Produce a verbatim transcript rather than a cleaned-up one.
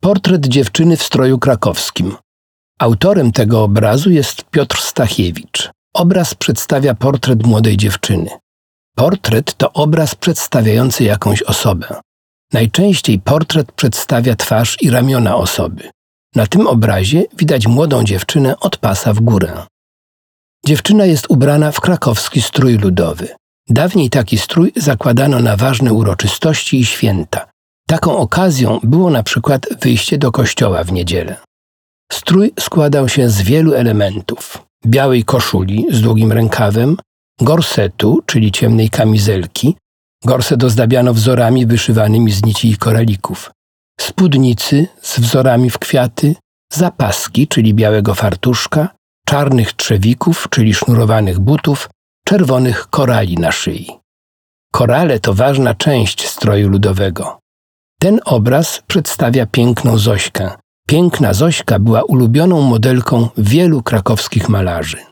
Portret dziewczyny w stroju krakowskim. Autorem tego obrazu jest Piotr Stachiewicz. Obraz przedstawia portret młodej dziewczyny. Portret to obraz przedstawiający jakąś osobę. Najczęściej portret przedstawia twarz i ramiona osoby. Na tym obrazie widać młodą dziewczynę od pasa w górę. Dziewczyna jest ubrana w krakowski strój ludowy. Dawniej taki strój zakładano na ważne uroczystości i święta. Taką okazją było na przykład wyjście do kościoła w niedzielę. Strój składał się z wielu elementów: białej koszuli z długim rękawem, gorsetu, czyli ciemnej kamizelki, gorset ozdabiano wzorami wyszywanymi z nici i koralików, spódnicy z wzorami w kwiaty, zapaski, czyli białego fartuszka, czarnych trzewików, czyli sznurowanych butów, czerwonych korali na szyi. Korale to ważna część stroju ludowego. Ten obraz przedstawia piękną Zośkę. Piękna Zośka była ulubioną modelką wielu krakowskich malarzy.